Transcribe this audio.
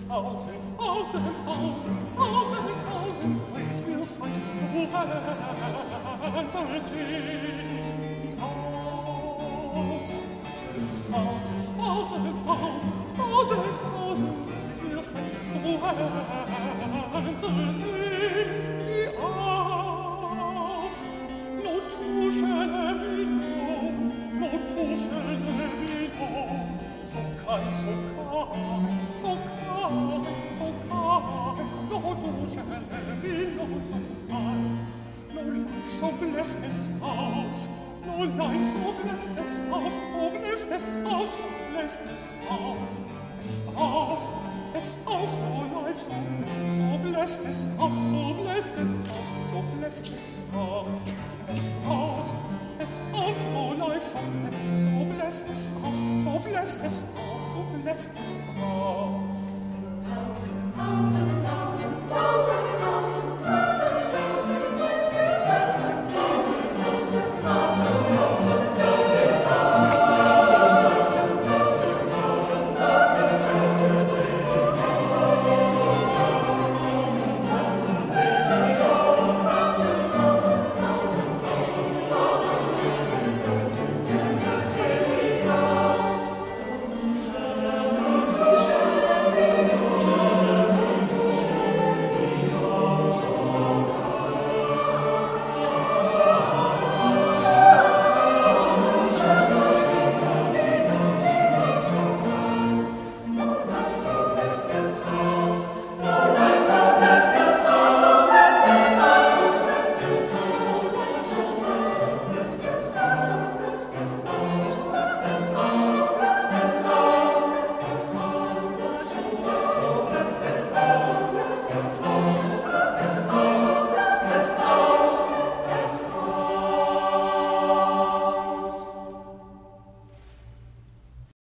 ways we'll find to so blessed this house, no life so blessed this house, oh bless this house, so bless this house, no life so bless this house, so bless this house, so bless this house, this house,